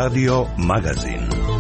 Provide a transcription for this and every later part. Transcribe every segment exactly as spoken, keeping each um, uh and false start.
Radio Magazin.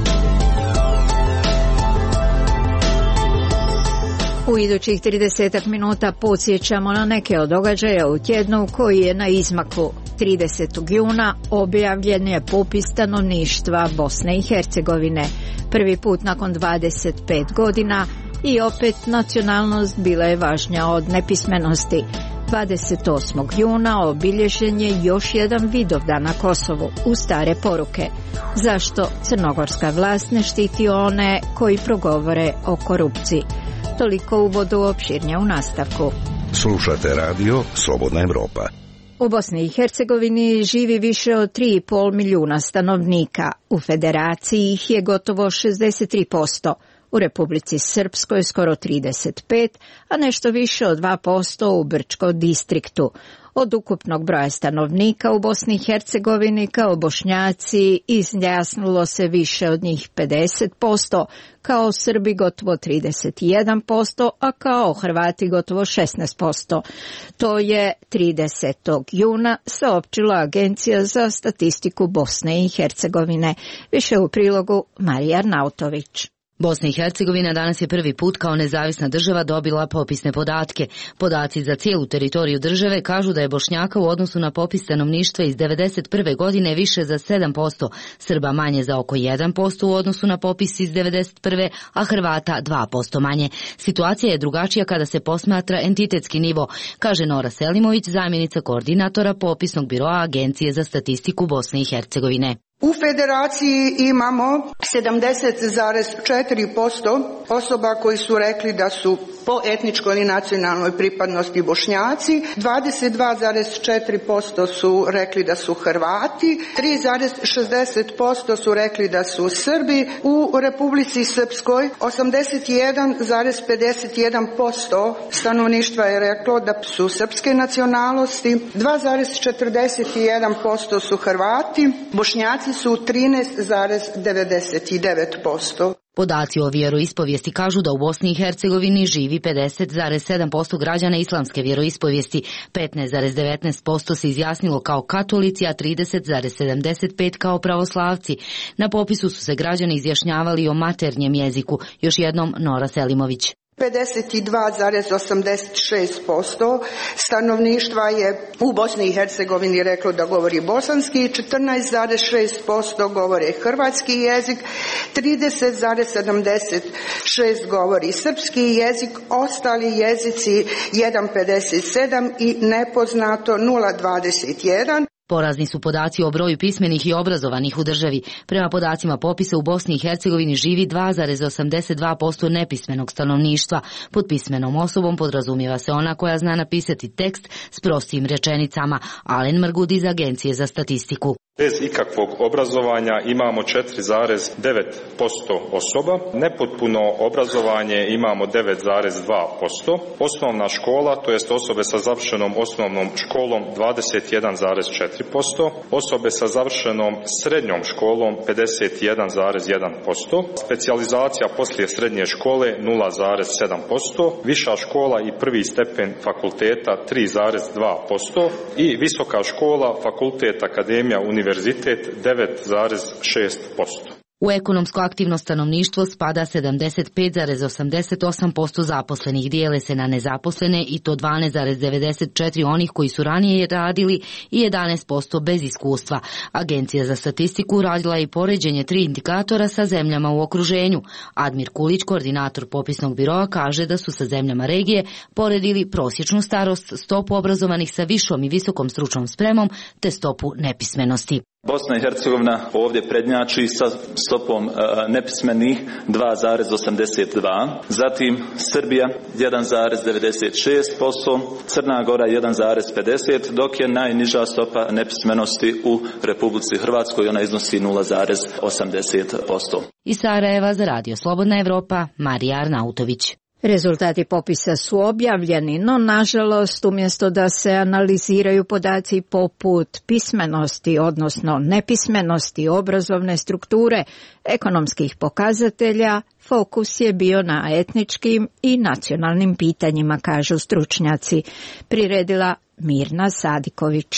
U idućih trideset minuta podsjećamo na neke od događaja u tjednu koji je na izmaku. tridesetog juna objavljen je popis stanovništva Bosne i Hercegovine. Prvi put nakon dvadeset pet godina i opet nacionalnost bila je važnija od nepismenosti. dvadeset osmog juna obilježen je još jedan Vidovdan na Kosovu u stare poruke. Zašto crnogorska vlast ne štiti one koji progovore o korupciji? Toliko uvodu, opširnije u nastavku. Slušate radio Slobodna Evropa. U Bosni i Hercegovini živi više od tri i pol milijuna stanovnika. U Federaciji ih je gotovo šezdeset tri posto. U Republici Srpskoj skoro trideset pet, a nešto više od dva posto u Brčkom distriktu. Od ukupnog broja stanovnika u Bosni i Hercegovini kao Bošnjaci izjasnilo se više od njih pedeset posto, kao Srbi gotovo trideset jedan posto, a kao Hrvati gotovo šesnaest posto. To je tridesetog juna saopćila Agencija za statistiku Bosne i Hercegovine. Više u prilogu Marija Arnautović. Bosna i Hercegovina danas je prvi put kao nezavisna država dobila popisne podatke. Podaci za cijelu teritoriju države kažu da je Bošnjaka u odnosu na popis stanovništva iz devedeset prve godine više za sedam posto, Srba manje za oko jedan posto u odnosu na popis iz devedeset prve, a Hrvata dva posto manje. Situacija je drugačija kada se posmatra entitetski nivo, kaže Nora Selimović, zamjenica koordinatora popisnog biroa Agencije za statistiku Bosne i Hercegovine. U Federaciji imamo sedamdeset zarez četiri posto osoba koji su rekli da su po etničkoj i nacionalnoj pripadnosti Bošnjaci, dvadeset dva zarez četiri posto su rekli da su Hrvati, tri zarez šezdeset posto su rekli da su Srbi. U Republici Srpskoj osamdeset jedan zarez pedeset jedan posto stanovništva je reklo da su srpske nacionalnosti, dva zarez četrdeset jedan posto su Hrvati, Bošnjaci su trinaest zarez devedeset devet posto. Podaci o vjeroispovijesti kažu da u Bosni i Hercegovini živi pedeset zarez sedam posto građana islamske vjeroispovijesti, petnaest zarez devetnaest posto se izjasnilo kao katolici, a trideset zarez sedamdeset pet kao pravoslavci. Na popisu su se građani izjašnjavali o maternjem jeziku, još jednom Nora Selimović. pedeset dva zarez osamdeset šest posto stanovništva je u Bosni i Hercegovini reklo da govori bosanski, četrnaest zarez šest posto govore hrvatski jezik, trideset zarez sedamdeset šest govori srpski jezik, ostali jezici jedan zarez pedeset sedam i nepoznato nula zarez dvadeset jedan. Porazni su podaci o broju pismenih i obrazovanih u državi. Prema podacima popisa u Bosni i Hercegovini živi dva zarez osamdeset dva posto nepismenog stanovništva. Pod pismenom osobom podrazumijeva se ona koja zna napisati tekst s prostim rečenicama. Alen Mrgud iz Agencije za statistiku. Bez ikakvog obrazovanja imamo četiri zarez devet posto osoba, nepotpuno obrazovanje imamo devet zarez dva posto, osnovna škola, to jest osobe sa završenom osnovnom školom dvadeset jedan zarez četiri posto, osobe sa završenom srednjom školom pedeset jedan zarez jedan posto, specijalizacija poslije srednje škole nula zarez sedam posto, viša škola i prvi stepen fakulteta tri zarez dva posto i visoka škola, fakultet, akademija, univerzitet univerzitet devet zarez šest posto. U ekonomsko aktivno stanovništvo spada sedamdeset pet zarez osamdeset osam posto zaposlenih, dijele se na nezaposlene i to dvanaest zarez devedeset četiri onih koji su ranije radili i jedanaest posto bez iskustva. Agencija za statistiku radila i poređenje tri indikatora sa zemljama u okruženju. Admir Kulić, koordinator popisnog biroa, kaže da su sa zemljama regije poredili prosječnu starost, stopu obrazovanih sa višom i visokom stručnom spremom te stopu nepismenosti. Bosna i Hercegovina ovdje prednjači sa stopom nepismenih dva zarez osamdeset dva, zatim Srbija jedan zarez devedeset šest posto, Crna Gora jedan zarez pedeset, dok je najniža stopa nepismenosti u Republici Hrvatskoj, ona iznosi nula zarez osamdeset posto. Iz Sarajeva za Radio Slobodna Evropa, Marija Arnautović. Rezultati popisa su objavljeni, no nažalost umjesto da se analiziraju podaci poput pismenosti, odnosno nepismenosti, obrazovne strukture, ekonomskih pokazatelja, fokus je bio na etničkim i nacionalnim pitanjima, kažu stručnjaci, priredila Mirna Sadiković.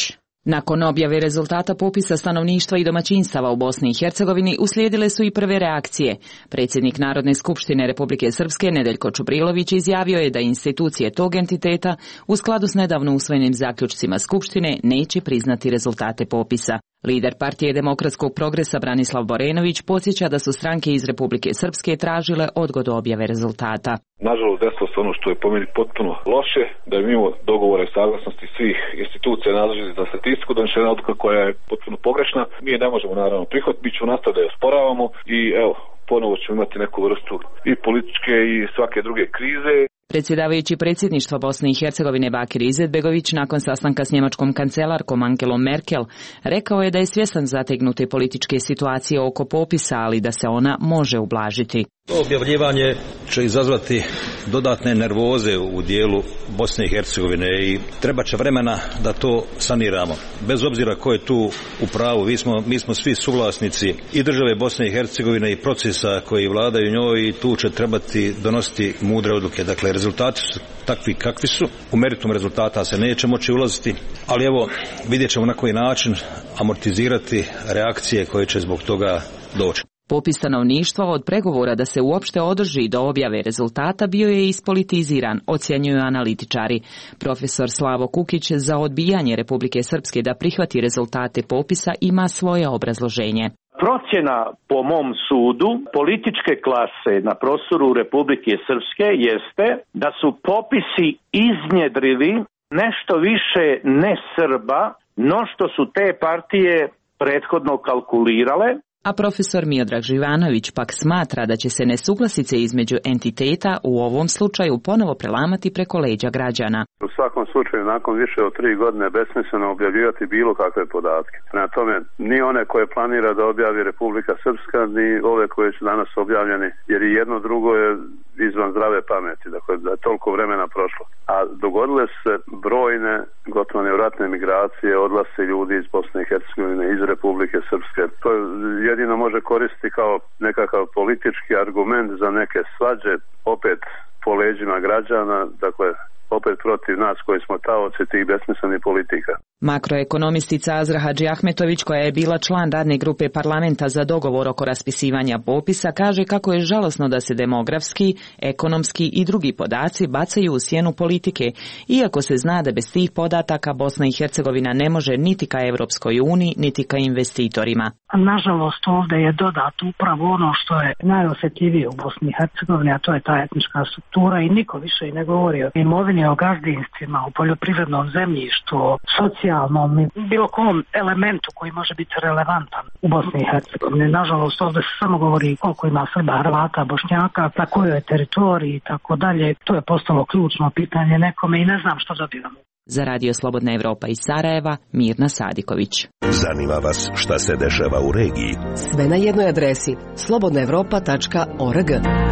Nakon objave rezultata popisa stanovništva i domaćinstava u Bosni i Hercegovini uslijedile su i prve reakcije. Predsjednik Narodne skupštine Republike Srpske Nedeljko Čubrilović izjavio je da institucije tog entiteta u skladu s nedavno usvojenim zaključcima Skupštine neće priznati rezultate popisa. Lider partije Demokratskog progresa Branislav Borenović podsjeća da su stranke iz Republike Srpske tražile odgodu objave rezultata. Nažalost, desilo se ono što je po meni potpuno loše, da je mimo dogovora i saglasnosti svih institucija nadležnih za statistiku donešena odluka koja je potpuno pogrešna. Mi je ne možemo naravno prihvatiti, mi ćemo nastaviti da je osporavamo i evo, ponovo ćemo imati neku vrstu i političke i svake druge krize. Predsjedavajući predsjedništva Bosne i Hercegovine Bakir Izetbegović nakon sastanka s njemačkom kancelarkom Angelom Merkel rekao je da je svjestan zategnute političke situacije oko popisa, ali da se ona može ublažiti. Objavljivanje će izazvati dodatne nervoze u dijelu Bosne i Hercegovine i treba će vremena da to saniramo. Bez obzira ko je tu u pravu, mi smo, mi smo svi suvlasnici i države Bosne i Hercegovine i procesa koji vladaju njoj i tu će trebati donositi mudre odluke. Dakle, rezultati su takvi kakvi su. U meritum rezultata se neće moći ulaziti, ali evo vidjet ćemo na koji način amortizirati reakcije koje će zbog toga doći. Popis stanovništva od pregovora da se uopšte održi do objave rezultata bio je ispolitiziran, ocjenjuju analitičari. Profesor Slavo Kukić za odbijanje Republike Srpske da prihvati rezultate popisa ima svoje obrazloženje. Procjena, po mom sudu, političke klase na prostoru Republike Srpske jeste da su popisi iznjedrili nešto više ne Srba, no što su te partije prethodno kalkulirale. A profesor Miodrag Živanović pak smatra da će se nesuglasice između entiteta u ovom slučaju ponovo prelamati preko leđa građana. U svakom slučaju, nakon više od tri godine besmisleno objavljivati bilo kakve podatke. Prema tome, ni one koje planira da objavi Republika Srpska, ni ove koje su danas objavljeni, jer i jedno drugo je izvan zdrave pameti, dakle da je toliko vremena prošlo. A dogodile se brojne, gotovo nevratne migracije, odlaze ljudi iz Bosne i Hercegovine, iz Republike Srpske. To jedino može koristiti kao nekakav politički argument za neke svađe, opet po leđima građana, dakle opet protiv nas koji smo taoci tih besmislenih politika. Makroekonomistica Azra Hadži Ahmetović, koja je bila član radne grupe parlamenta za dogovor oko raspisivanja popisa, kaže kako je žalosno da se demografski, ekonomski i drugi podaci bacaju u sjenu politike, iako se zna da bez tih podataka Bosna i Hercegovina ne može niti ka Evropskoj uniji, niti ka investitorima. Nažalost, ovdje je dodato upravo ono što je najosjetljivije u Bosni i Hercegovini, a to je ta etnička struktura i niko više i ne govori o imovini, o gazdinstvima, o poljoprivrednom zemljištu, o socijalnom i bilo kom elementu koji može biti relevantan u Bosni i Hercegovini. Nažalost, ovdje se samo govori koliko ima Srba, Hrvata, Bošnjaka, na kojoj teritoriji i tako dalje. To je postalo ključno pitanje nekome i ne znam što dobivamo. Za Radio Slobodna Evropa iz Sarajeva, Mirna Sadiković. Zanima vas šta se dešava u regiji? Sve na jednoj adresi slobodna evropa tačka org.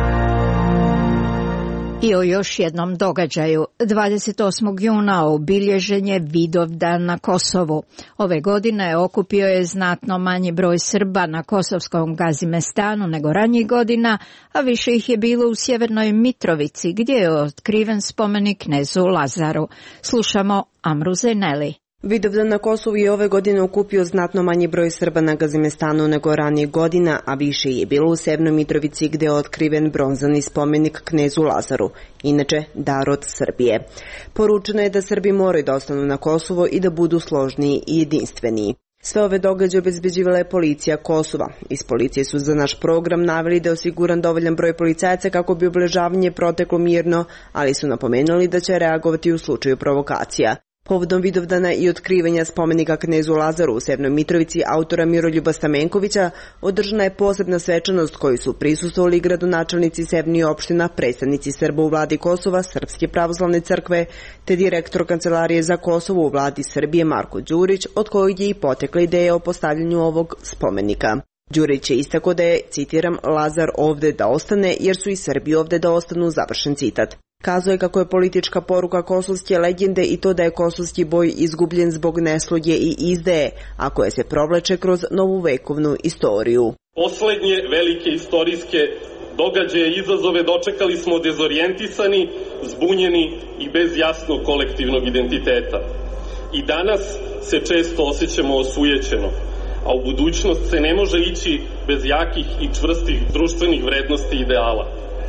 I o još jednom događaju. dvadeset osmog juna obilježen je Vidovdan na Kosovu. Ove godine okupio je znatno manji broj Srba na kosovskom Gazimestanu nego ranjih godina, a više ih je bilo u Sjevernoj Mitrovici, gdje je otkriven spomenik knezu Lazaru. Slušamo Amru Zeneli. Vidovdan na Kosovu je ove godine okupio znatno manji broj Srba na Gazimestanu nego ranijih godina, a više je bilo u Sjevernoj Mitrovici gdje je otkriven bronzani spomenik knezu Lazaru, inače dar od Srbije. Poručeno je da Srbi moraju da ostanu na Kosovo i da budu složniji i jedinstveniji. Sve ove događaje obezbeđivala je policija Kosova. Iz policije su za naš program naveli da je osiguran dovoljan broj policajaca kako bi obeležavanje proteklo mirno, ali su napomenuli da će reagovati u slučaju provokacija. Povodom Vidovdana i otkrivanja spomenika knezu Lazaru u Sjevernoj Mitrovici autora Miroljuba Stamenkovića održana je posebna svečanost koju su prisustvovali gradonačelnici severnih opština, predstavnici Srba u vladi Kosova, Srpske pravoslavne crkve, te direktor Kancelarije za Kosovo u vladi Srbije Marko Đurić, od kojeg je i potekla ideja o postavljanju ovog spomenika. Đurić je istako da je, citiram, Lazar ovde da ostane jer su i Srbi ovde da ostanu, završen citat. Kazao je kako je politička poruka kosovske legende i to da je kosovski boj izgubljen zbog neslogje i izdaje, a koje se provlače kroz novu vekovnu istoriju. Poslednje velike istorijske događaje i izazove dočekali smo dezorijentisani, zbunjeni i bez jasnog kolektivnog identiteta. I danas se često osjećamo osujećeno, a u budućnost se ne može ići bez jakih i čvrstih društvenih vrednosti i ideala.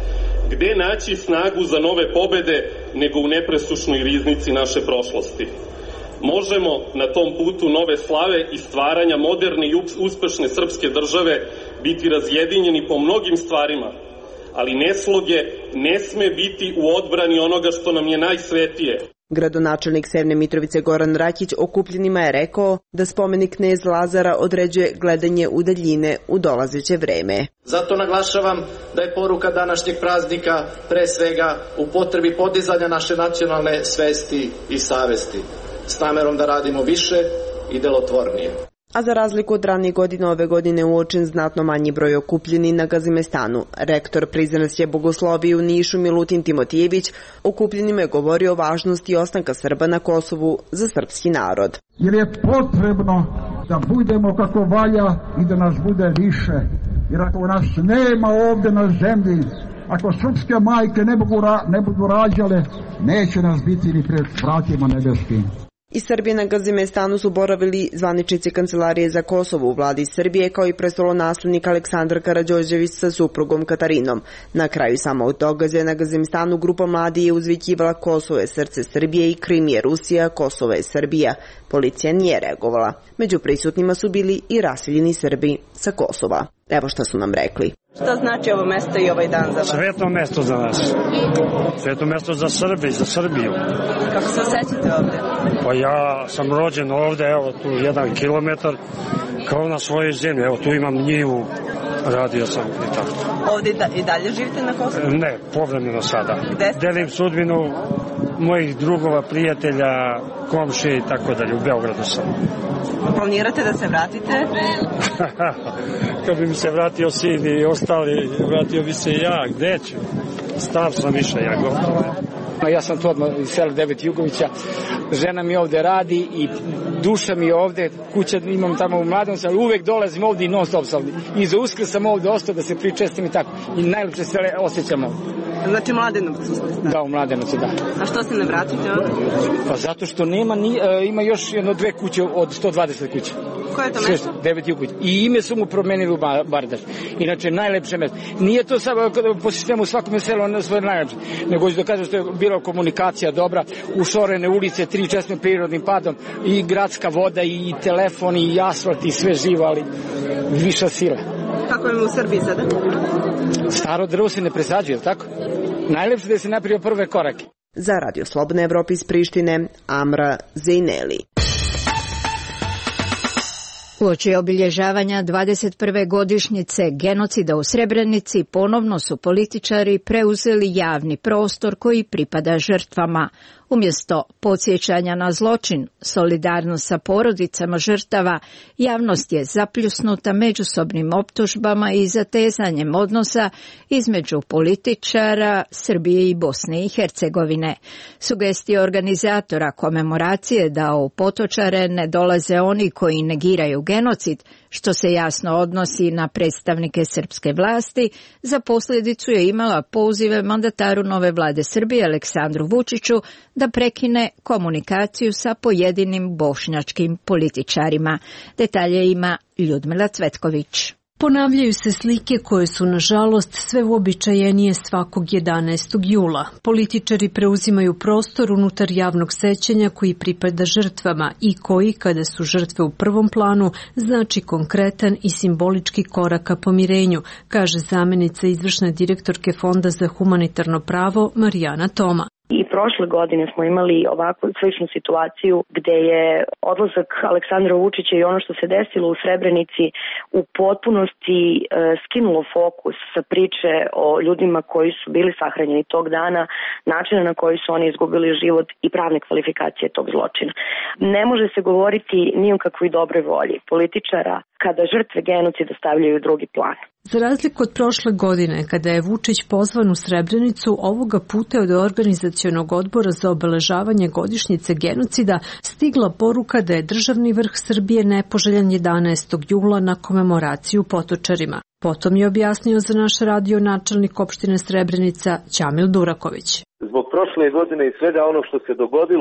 Gde naći snagu za nove pobede nego u nepresušnoj riznici naše prošlosti? Možemo na tom putu nove slave i stvaranja moderne i uspešne srpske države biti razjedinjeni po mnogim stvarima, ali nesloge ne sme biti u odbrani onoga što nam je najsvetije. Gradonačelnik Severne Mitrovice Goran Rakić okupljenima je rekao da spomenik knez Lazara određuje gledanje u daljine u dolazeće vreme. Zato naglašavam da je poruka današnjeg praznika pre svega u potrebi podizanja naše nacionalne svesti i savesti, s namerom da radimo više i delotvornije. A za razliku od ranije godine, ove godine uočen znatno manji broj okupljeni na Gazimestanu. Rektor Prizrenske bogoslovije u Nišu Milutin Timotijević okupljenima je govorio o važnosti ostanka Srba na Kosovu za srpski narod. Jer je potrebno da budemo kako valja i da nas bude više. Jer ako nas nema ovdje na zemlji, ako srpske majke ne budu, ne budu rađale, neće nas biti ni pred vratima nebeskim. Iz Srbije na Gazimestanu su boravili zvaničnici Kancelarije za Kosovo u vladi Srbije kao i prestolonaslednik Aleksandar Karađorđević sa suprugom Katarinom. Na kraju samog događaja na Gazimestanu grupa mladi je uzvikivala Kosovo je srce Srbije i Krim je Rusija, Kosovo je Srbija. Policija nije reagovala. Među prisutnima su bili i raseljeni Srbi sa Kosova. Evo šta su nam rekli. Šta znači ovo mesto i ovaj dan za vas? Sveto mesto za nas. Sveto mesto za Srbe i za Srbiju. Kako se osjećate ovde? Pa ja sam rođen ovde, evo tu jedan kilometar, kao na svojoj zemlji. Evo tu imam njivu, radio sam i tako. Ovde i dalje živite na Kosovu? Ne, povremeno sada. Gde ste? Delim sudbinu mojih drugova, prijatelja, komšije i tako dalje. U Beogradu sam. Planirate da se vratite? Kad bi mi se vratio sin i ostali, vratio bi se i ja. Gde ću? Star sam više, ja gotovo. Ja sam tu odmah iz sela Devet Jugovića, žena mi ovde radi i duša mi je ovde, kuća imam tamo u Mladenovcu, ali uvek dolazim ovde i non stop sam ovde. I za Uskrs sam ovde ostao da se pričestim i tako. I najlepše se osjećam ovde. Znači Mladenovcu ste? Da, u Mladenovcu, da. A što se ne vratite ovde? Pa zato što nema, ni, e, ima još jedno dve kuće od sto dvadeset kuća. Koje je to mesto? Devet Jugović. I ime su mu promenili u Bardaš. Inače, najlepše mesto. Nije to sad po sistemu svakom selu svoje najlepše, nego ću da kažem što je bila komunikacija dobra, ušorene ulice, tri česme prirodnim padom, i gradska voda, i telefon, i asfalt, i sve živo, ali viša sila. Kako je u Srbiji sada? Staro drvo se ne presađuje, tako? Najlepše da se napravio prve korake. Za Radio Slobodne Evrope iz Prištine, Amra Zejneli. Uoči obilježavanja dvadeset prve godišnjice genocida u Srebrenici ponovno su političari preuzeli javni prostor koji pripada žrtvama. Umjesto podsjećanja na zločin, solidarnost sa porodicama žrtava, javnost je zapljusnuta međusobnim optužbama i zatezanjem odnosa između političara Srbije i Bosne i Hercegovine. Sugestije organizatora komemoracije da u Potočare ne dolaze oni koji negiraju genocid, što se jasno odnosi na predstavnike srpske vlasti, za posljedicu je imala pozive mandataru nove vlade Srbije Aleksandru Vučiću da prekine komunikaciju sa pojedinim bošnjačkim političarima. Detalje ima Ljudmila Cvetković. Ponavljaju se slike koje su, nažalost, sve uobičajenije svakog jedanaestog jula. Političari preuzimaju prostor unutar javnog sećanja koji pripada žrtvama i koji, kada su žrtve u prvom planu, znači konkretan i simbolički korak ka pomirenju, kaže zamenica izvršne direktorke Fonda za humanitarno pravo Marijana Toma. I prošle godine smo imali ovakvu sličnu situaciju gde je odlazak Aleksandra Vučića i ono što se desilo u Srebrenici u potpunosti e, skinulo fokus sa priče o ljudima koji su bili sahranjeni tog dana, načina na koji su oni izgubili život i pravne kvalifikacije tog zločina. Ne može se govoriti ni o kakvoj dobroj volji političara kada žrtve genocida stavljaju u drugi plan. Za razliku od prošle godine, kada je Vučić pozvan u Srebrenicu, ovoga puta je od organizacionog odbora za obeležavanje godišnjice genocida stigla poruka da je državni vrh Srbije nepoželjan jedanaestog jula na komemoraciju Potočarima. Potom je objasnio za naš radio načelnik opštine Srebrenica Ćamil Duraković. Zbog prošle godine i svega ono što se dogodilo,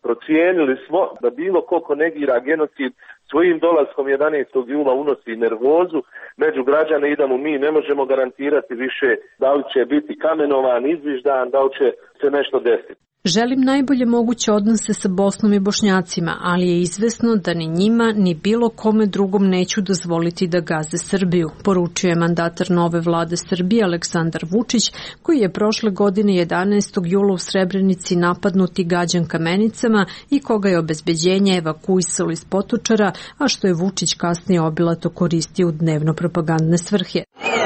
Procijenili smo da bilo ko negira genocid svojim dolaskom jedanaestog jula unosi nervozu među građane i da mu mi ne možemo garantirati više da li će biti kamenovan, izviždan, da li će se nešto desiti. Želim najbolje moguće odnose sa Bosnom i Bošnjacima, ali je izvesno da ni njima ni bilo kome drugom neću dozvoliti da gaze Srbiju, poručio je mandatar nove vlade Srbije Aleksandar Vučić, koji je prošle godine jedanaestog jula u Srebrenici napadnut i gađan kamenicama i koga je obezbeđenje evakuisalo iz Potočara, a što je Vučić kasnije obilato koristio u dnevno propagandne svrhe.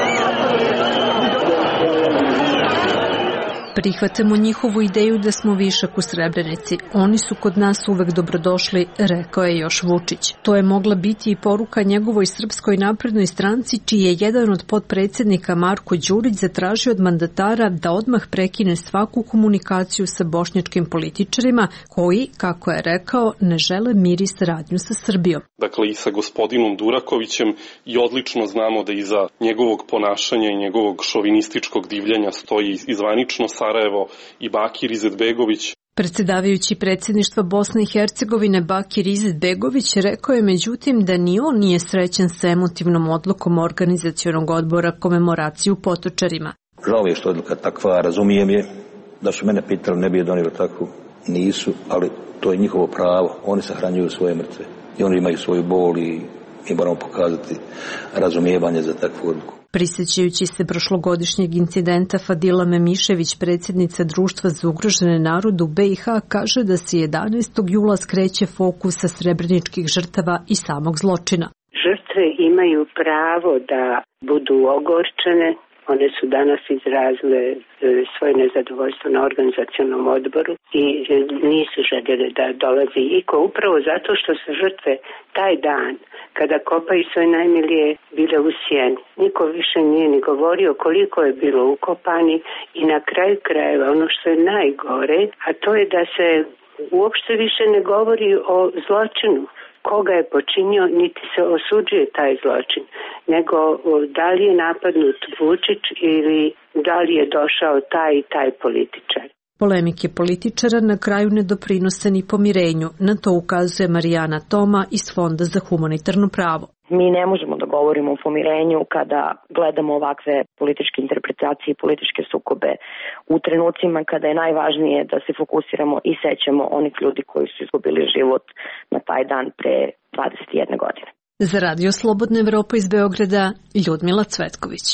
Prihvatamo njihovu ideju da smo višak u Srebrenici. Oni su kod nas uvek dobrodošli, rekao je još Vučić. To je mogla biti i poruka njegovoj Srpskoj naprednoj stranci, čiji je jedan od potpredsjednika Marko Đurić zatražio od mandatara da odmah prekine svaku komunikaciju sa bošnjačkim političarima koji, kako je rekao, ne žele mir i saradnju sa Srbijom. Dakle, i sa gospodinom Durakovićem i odlično znamo da iza njegovog ponašanja i njegovog šovinističkog divljenja stoji izvanično Sarajevo i Bakir Izetbegović. Predsjedavajući predsjedništva Bosne i Hercegovine Bakir Izetbegović rekao je međutim da ni on nije srećan sa emotivnom odlukom organizacionog odbora komemoracije u Potočarima. Žao je što je odluka takva, razumijem je, da su mene pitali ne bi je donijeli takvu, nisu, ali to je njihovo pravo, oni sahranjuju svoje mrtve i oni imaju svoju bol i mi moramo pokazati razumijevanje za takvu odluku. Prisjećajući se prošlogodišnjeg incidenta, Fadila Memišević, predsjednica Društva za ugrožene narode u B i H, kaže da se jedanaestog jula skreće fokus sa srebreničkih žrtava i samog zločina. Žrtve imaju pravo da budu ogorčene. One su danas izrazile svoje nezadovoljstvo na organizacionom odboru i nisu željeli da dolazi iko, upravo zato što su žrtve taj dan, kada kopaju svoje najmilije, bile u sjeni. Niko više nije ni govorio koliko je bilo ukopani i na kraju krajeva ono što je najgore, a to je da se uopšte više ne govori o zločinu. Koga je počinio, niti se osuđuje taj zločin, nego da li je napadnut Vučić ili da li je došao taj i taj političar. Polemike političara na kraju ne doprinose ni pomirenju, na to ukazuje Marijana Toma iz Fonda za humanitarno pravo. Mi ne možemo da govorimo o pomirenju kada gledamo ovakve političke interpretacije i političke sukobe u trenucima kada je najvažnije da se fokusiramo i sećamo onih ljudi koji su izgubili život na taj dan pre dvadeset jedne godine. Za Radio Slobodna Evropa iz Beograda, Ljudmila Cvetković.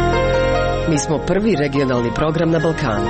Mi smo prvi regionalni program na Balkanu.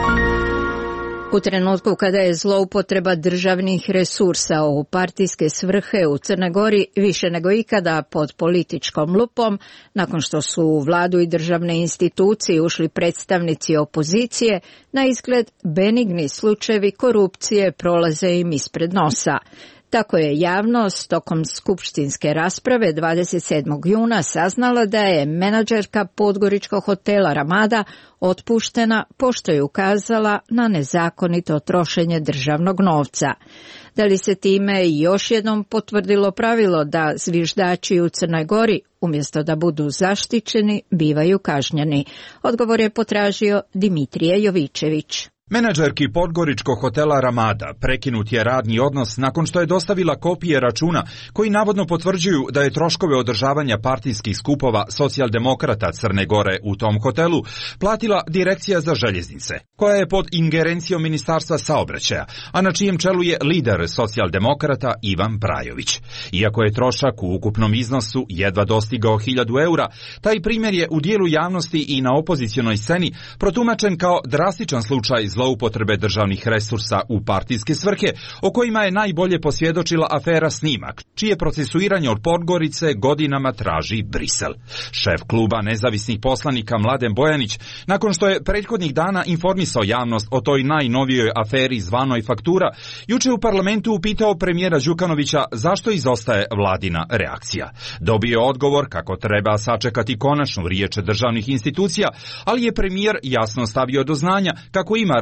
U trenutku kada je zloupotreba državnih resursa u partijske svrhe u Crnoj Gori više nego ikada pod političkom lupom, nakon što su u vladu i državne institucije ušli predstavnici opozicije, na izgled benigni slučajevi korupcije prolaze im ispred nosa. Tako je javnost tokom skupštinske rasprave dvadeset sedmog juna saznala da je menadžerka podgoričkog hotela Ramada otpuštena pošto je ukazala na nezakonito trošenje državnog novca. Da li se time još jednom potvrdilo pravilo da zviždači u Crnoj Gori, umjesto da budu zaštićeni, bivaju kažnjeni? Odgovor je potražio Dimitrije Jovičević. Menadžerki podgoričkog hotela Ramada prekinut je radni odnos nakon što je dostavila kopije računa koji navodno potvrđuju da je troškove održavanja partijskih skupova socijaldemokrata Crne Gore u tom hotelu platila Direkcija za željeznice, koja je pod ingerencijom Ministarstva saobraćaja, a na čijem čelu je lider socijaldemokrata Ivan Brajović. Iako je trošak u ukupnom iznosu jedva dostigao hiljadu eura, taj primjer je u dijelu javnosti i na opozicionoj sceni protumačen kao drastičan slučaj zloupotrebe državnih resursa u partijske svrhe, o kojima je najbolje posvjedočila afera Snimak, čije procesuiranje od Podgorice godinama traži Brisel. Šef kluba nezavisnih poslanika Mladen Bojanić, nakon što je prethodnih dana informisao javnost o toj najnovijoj aferi zvanoj faktura, juče u parlamentu upitao premijera Đukanovića zašto izostaje vladina reakcija. Dobio je odgovor kako treba sačekati konačnu riječ državnih institucija, ali je premijer jasno stavio do znanja kako ima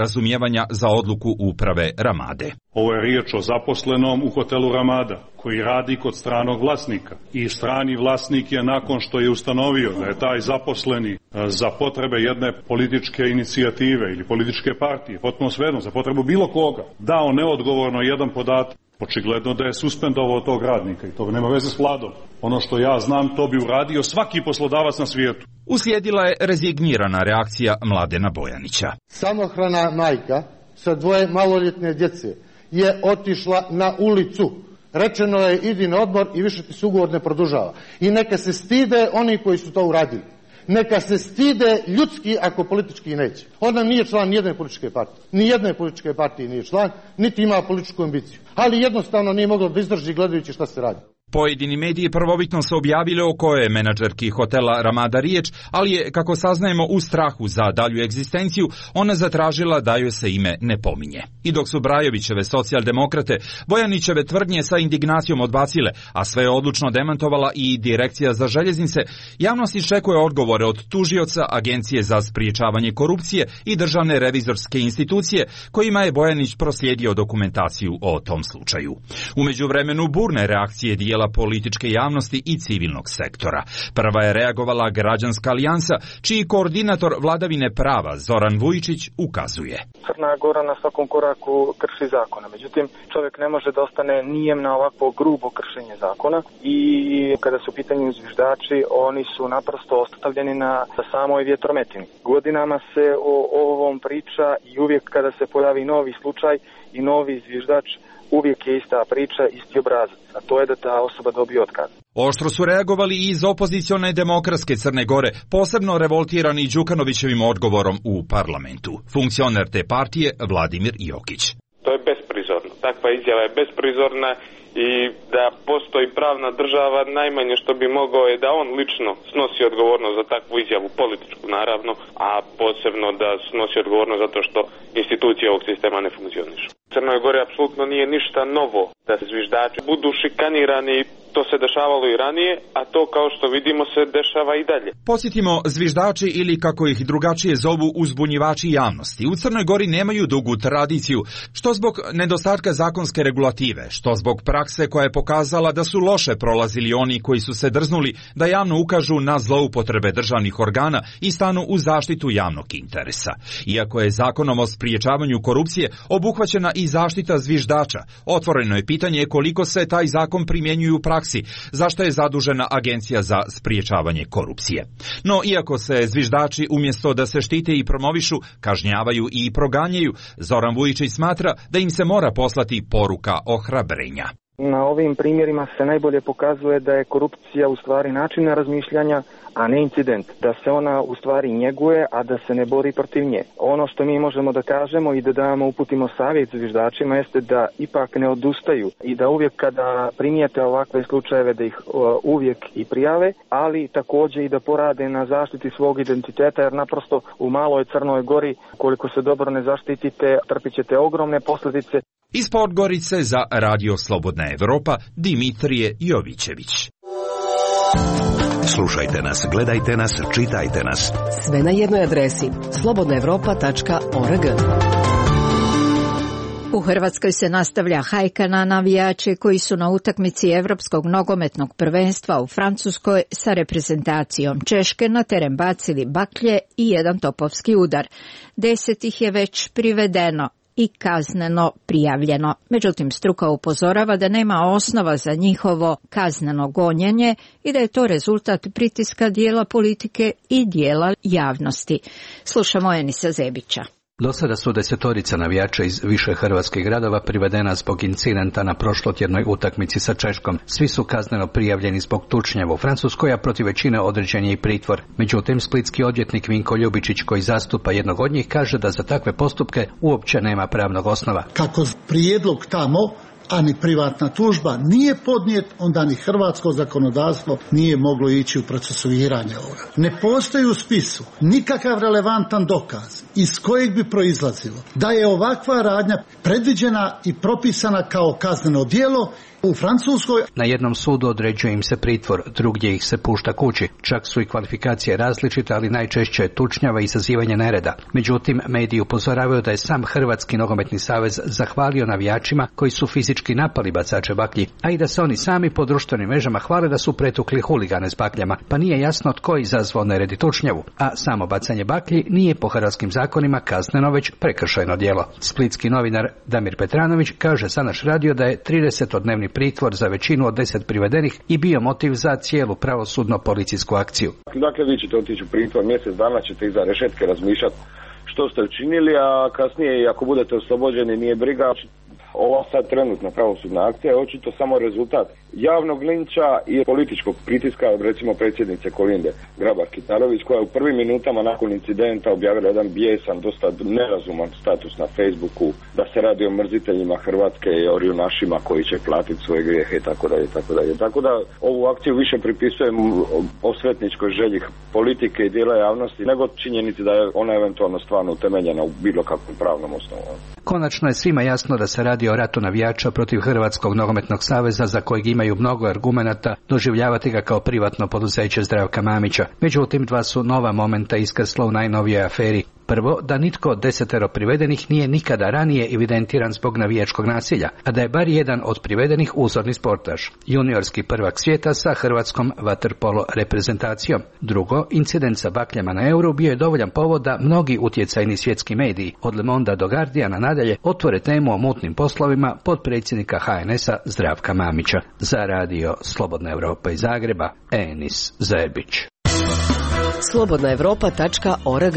razumijevanja za odluku uprave Ramade. Ovo je riječ o zaposlenom u hotelu Ramada, koji radi kod stranog vlasnika. I strani vlasnik je, nakon što je ustanovio da je taj zaposleni za potrebe jedne političke inicijative ili političke partije, potpuno svejedno, za potrebu bilo koga, dao neodgovorno jedan podatak, očigledno da je suspendovao tog radnika i to nema veze s vladom. Ono što ja znam, to bi uradio svaki poslodavac na svijetu. Uslijedila je rezignirana reakcija Mladena Bojanića. Samohrana majka sa dvoje maloljetne djece je otišla na ulicu. Rečeno je idi na odmor i više ti se ugovor ne produžava. I neka se stide oni koji su to uradili. Neka se stide ljudski ako politički neće. Ona nije član nijedne političke partije. Nijedne političke partije nije član, niti ima političku ambiciju. Ali jednostavno nije mogla da izdrži gledajući šta se radi. Pojedini mediji prvobitno su objavili o kojoj je menadžerki hotela Ramada riječ, ali je, kako saznajemo, u strahu za dalju egzistenciju, ona zatražila da joj se ime ne pominje. I dok su Brajovićeve socijaldemokrate Bojanićeve tvrdnje sa indignacijom odbacile, a sve je odlučno demantovala i Direkcija za željeznice, javnost iščekuje odgovore od tužioca, Agencije za spriječavanje korupcije i Državne revizorske institucije, kojima je Bojanić proslijedio dokumentaciju o tom slučaju. U međuvremenu burne reakcije dijela političke javnosti i civilnog sektora. Prva je reagovala Građanska alijansa, čiji koordinator vladavine prava Zoran Vujičić ukazuje. Crna Gora na svakom koraku krši zakona. Međutim, čovjek ne može da ostane nijem na ovakvo grubo kršenje zakona i kada su u pitanju zviždači, oni su naprosto ostavljeni na samoj vjetrometini. Godinama se o ovom priča i uvijek kada se pojavi novi slučaj i novi zviždač, uvijek je ista priča, isti obrazac, a to je da ta osoba dobije otkaz. Oštro su reagovali i iz opozicione demokratske Crne Gore, posebno revoltirani Đukanovićevim odgovorom u parlamentu. Funkcioner te partije Vladimir Jokić. To je besprizorno. Takva izjava je besprizorna i da postoji pravna država, najmanje što bi mogao je da on lično snosi odgovornost za takvu izjavu, političku naravno, a posebno da snosi odgovornost zato što institucije ovog sistema ne funkcionišu. U Crnoj Gori apsolutno nije ništa novo da zviždači budu šikanirani, to se dešavalo i ranije, a to kao što vidimo se dešava i dalje. Podsjetimo, zviždači ili kako ih drugačije zovu uzbunjivači javnosti u Crnoj Gori nemaju dugu tradiciju, što zbog nedostatka zakonske regulative, što zbog prakse koja je pokazala da su loše prolazili oni koji su se drznuli da javno ukažu na zloupotrebe državnih organa i stanu u zaštitu javnog interesa. Iako je zakonom o spriječavanju korupcije obuhvaćena i zaštita zviždača, otvoreno je pitanje koliko se taj zakon primjenjuje u praksi, zašto je zadužena Agencija za spriječavanje korupcije. No, iako se zviždači umjesto da se štite i promovišu, kažnjavaju i proganjaju, Zoran Vujičić smatra da im se mora poslati poruka ohrabrenja. Na ovim primjerima se najbolje pokazuje da je korupcija u stvari način razmišljanja, a ne incident. Da se ona u stvari njeguje, a da se ne bori protiv nje. Ono što mi možemo da kažemo i da damo uputimo savjet zviždačima jeste da ipak ne odustaju i da uvijek kada primijete ovakve slučajeve da ih uvijek i prijave, ali također i da porade na zaštiti svog identiteta, jer naprosto u maloj Crnoj Gori koliko se dobro ne zaštitite, trpit ćete ogromne posljedice. Iz Podgorice za Radio Slobodna Evropa, Dimitrije Jovićević. Slušajte nas, gledajte nas, čitajte nas. Sve na jednoj adresi slobodna evropa tačka org. U Hrvatskoj se nastavlja hajka na navijače koji su na utakmici Europskog nogometnog prvenstva u Francuskoj sa reprezentacijom Češke na teren bacili baklje i jedan topovski udar. Deset ih je već privedeno i kazneno prijavljeno. Međutim, struka upozorava da nema osnova za njihovo kazneno gonjenje i da je to rezultat pritiska dijela politike i dijela javnosti. Slušamo Enisa Zebića. Do sada su desetorica navijača iz više hrvatskih gradova privedena zbog incidenta na prošlotjednoj utakmici sa Češkom. Svi su kazneno prijavljeni zbog tučnjava u Francuskoj, a protiv većine određen je i pritvor. Međutim, splitski odvjetnik Vinko Ljubičić, koji zastupa jednog od njih, kaže da za takve postupke uopće nema pravnog osnova. Kako prijedlog tamo, a ni privatna tužba nije podnijet, onda ni hrvatsko zakonodavstvo nije moglo ići u procesuiranje ovoga. Ne postoji u spisu nikakav relevantan dokaz iz kojeg bi proizlazilo da je ovakva radnja predviđena i propisana kao kazneno djelo U Francuskoj na jednom sudu određuje im se pritvor, drugdje ih se pušta kući. Čak su i kvalifikacije različite, ali najčešće je tučnjava i izazivanje nereda. Međutim, mediji upozoravaju da je sam Hrvatski nogometni savez zahvalio navijačima koji su fizički napali bacače baklji, a i da se oni sami po društvenim mrežama hvale da su pretukli huligane s bakljama, pa nije jasno tko je izazvao nered i tučnjavu, a samo bacanje baklji nije po hrvatskim zakonima kazneno, već prekršajno djelo. Splitski novinar Damir Petranović kaže za naš radio da je tridesetodnevni pritvor za većinu od deset privedenih i bio motiv za cijelu pravosudno-policijsku akciju. Dakle, vi ćete otići u pritvor, mjesec dana ćete iza rešetke razmišljati što ste učinili, a kasnije, ako budete oslobođeni, nije briga. Ova sad trenutna pravosudna akcija je očito samo rezultat javnog linča i političkog pritiska, recimo predsjednice Kolinde Grabar-Kitarović, koja je u prvim minutama nakon incidenta objavila jedan bijesan, dosta nerazuman status na Facebooku, da se radi o mrziteljima Hrvatske i o rjunašima koji će platiti svoje grijehe i tako dalje, tako dalje. Tako da ovu akciju više pripisujem osvetničkoj želji politike i dijela javnosti, nego činjenici da je ona eventualno stvarno utemeljena u bilo kakvom pravnom osnovu. Konačno je svima jasno da se radi o ratu navijača protiv Hrvatskog nogometnog saveza, za kojeg imaju mnogo argumenata, doživljavati ga kao privatno poduzeće Zdravka Mamića. Međutim, dva su nova momenta iskrsla u najnovijoj aferi. Prvo, da nitko od desetero privedenih nije nikada ranije evidentiran zbog navijačkog nasilja, a da je bar jedan od privedenih uzorni sportaš, juniorski prvak svijeta sa hrvatskom vaterpolo reprezentacijom. Drugo, incident sa bakljama na Euru bio je dovoljan povod da mnogi utjecajni svjetski mediji, od Le Mondea do Guardiana nadalje, otvore temu o mutnim poslovima potpredsjednika H N S-a Zdravka Mamića. Za radio Slobodna Evropa iz Zagreba, Enis Zerbić. slobodna evropa tačka org.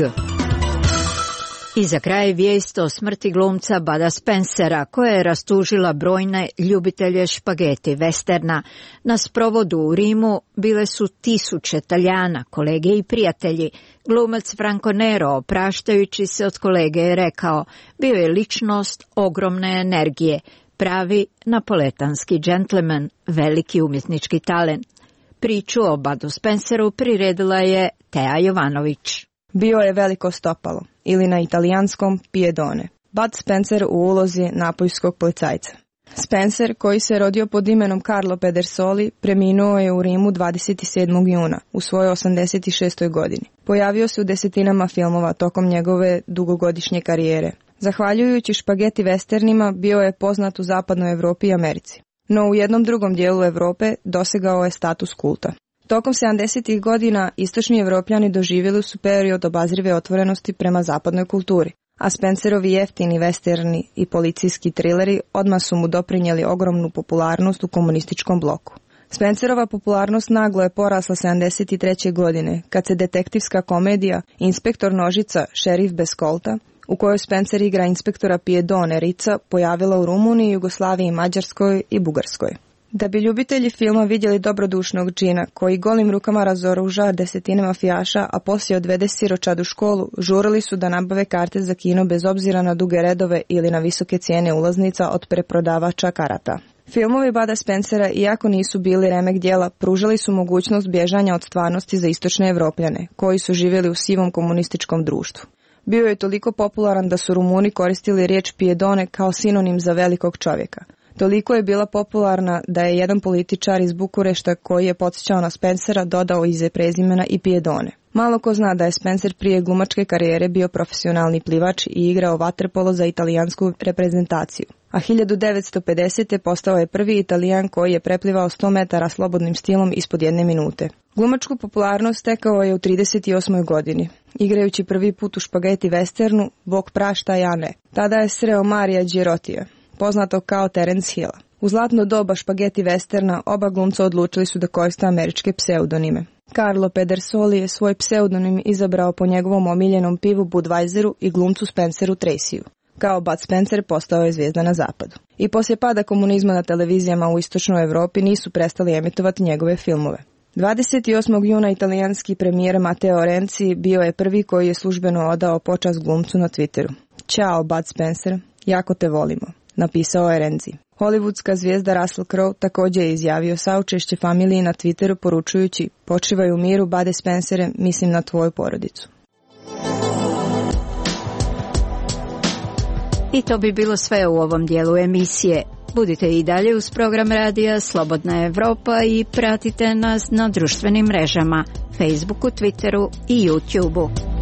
I za kraj vijest o smrti glumca Buda Spencera, koja je rastužila brojne ljubitelje špageti westerna. Na sprovodu u Rimu bile su tisuće Talijana, kolege i prijatelji. Glumac Franco Nero, opraštajući se od kolege, je rekao: bio je ličnost ogromne energije, pravi napoletanski džentlmen, veliki umjetnički talent. Priču o Budu Spenceru priredila je Teja Jovanović. Bio je veliko stopalo, ili na italijanskom piedone. Bud Spencer u ulozi napojskog policajca. Spencer, koji se rodio pod imenom Carlo Pedersoli, preminuo je u Rimu dvadeset sedmog juna u svojoj osamdeset šestoj godini. Pojavio se u desetinama filmova tokom njegove dugogodišnje karijere. Zahvaljujući špageti westernima bio je poznat u zapadnoj Europi i Americi. No u jednom drugom dijelu Europe dosegao je status kulta. Tokom sedamdesetih godina istočni Evropljani doživjeli su period obazrive otvorenosti prema zapadnoj kulturi, a Spencerovi jeftini westerni i policijski trileri odmah su mu doprinijeli ogromnu popularnost u komunističkom bloku. Spencerova popularnost naglo je porasla sedamdeset treće godine, kad se detektivska komedija Inspektor Nožica, šerif bez kolta, u kojoj Spencer igra inspektora Piedone Rica, pojavila u Rumuniji, Jugoslaviji, Mađarskoj i Bugarskoj. Da bi ljubitelji filma vidjeli dobrodušnog džina, koji golim rukama razoruža desetine mafijaša, a poslije odvede siročad u školu, žurili su da nabave karte za kino bez obzira na duge redove ili na visoke cijene ulaznica od preprodavača karata. Filmovi Buda Spencera, iako nisu bili remek djela, pružali su mogućnost bježanja od stvarnosti za istočne Evropljane, koji su živjeli u sivom komunističkom društvu. Bio je toliko popularan da su Rumuni koristili riječ piedone kao sinonim za velikog čovjeka. Toliko je bila popularna da je jedan političar iz Bukurešta, koji je podsjećao na Spencera, dodao iza prezimena i piedone. Malo ko zna da je Spencer prije glumačke karijere bio profesionalni plivač i igrao vaterpolo za italijansku reprezentaciju. A hiljadu devetsto pedesete. postao je prvi Italijan koji je preplivao sto metara slobodnim stilom ispod jedne minute. Glumačku popularnost stekao je u trideset osmoj godini. Igrajući prvi put u špageti westernu Bog prašta, ja ne. Tada je sreo Marija Girotija, poznato kao Terence Hilla. U zlatno doba špageti westerna oba glumca odlučili su da koriste američke pseudonime. Carlo Pedersoli je svoj pseudonim izabrao po njegovom omiljenom pivu Budweiseru i glumcu Spenceru Tracyu. Kao Bud Spencer postao je zvijezda na zapadu. I poslije pada komunizma na televizijama u istočnoj Europi nisu prestali emitovati njegove filmove. dvadeset osmog juna italijanski premijer Matteo Renzi bio je prvi koji je službeno odao počast glumcu na Twitteru. Ćao Bud Spencer, jako te volimo, napisao je Renzi. Hollywoodska zvijezda Russell Crowe također je izjavio saučešće familiji na Twitteru poručujući: počivaj u miru, Bude Spencere, mislim na tvoju porodicu. I to bi bilo sve u ovom dijelu emisije. Budite i dalje uz program radija Slobodna Evropa i pratite nas na društvenim mrežama, Facebooku, Twitteru i YouTubeu.